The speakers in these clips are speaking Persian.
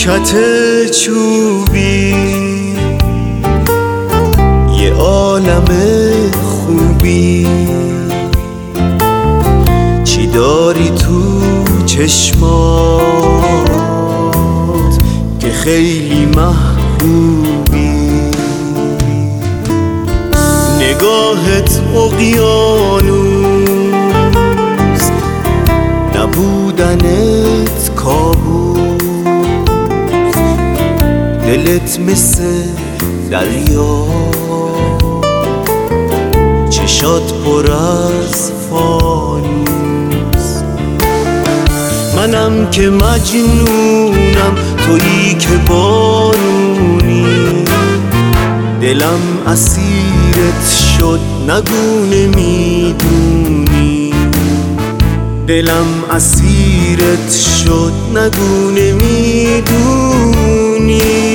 نیمکت چوبی یه عالم خوبی، چی داری تو چشمات که خیلی محبوبی. نگاهت اقیانوس، نبودنت کابوس، دلت مثل دریا، چشات پر از فانوس. منم که مجنونم، تویی که بارونی، دلم اسیرت شد نگو نمیدونی، دلم اسیرت شد نگو نمیدونی.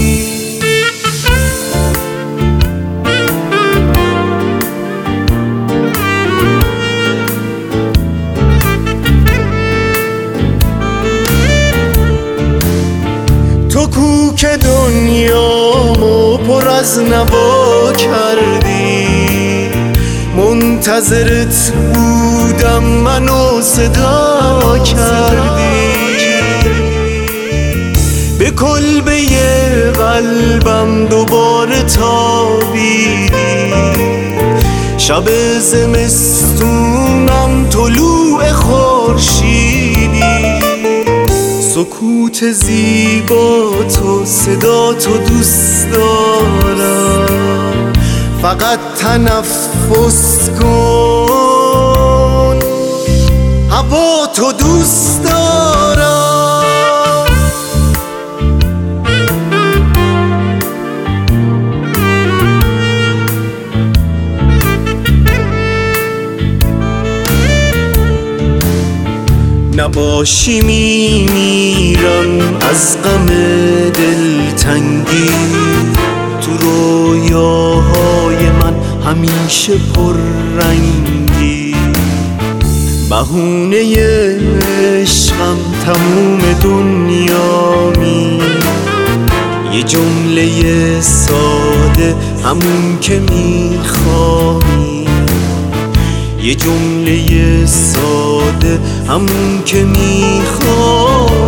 تو کو که دنیامو پر از نوا کردی، منتظرت بودم منو صدا کردی. به کلبه قلبم دوباره تابیدی، شب زمستونم طلوع خورشیدی. سکوت زیبا تو، صدا تو دوست دارم، فقط تنفس کن، هوا تو دوست دارم. نباشی میمیرم از غم دلتنگی، تو رویاهای من همیشه پر رنگی. بهونه عشقم تموم دنیامی، یه جمله ساده همون که میخوایی، یه جمله ساده همون که میخوای.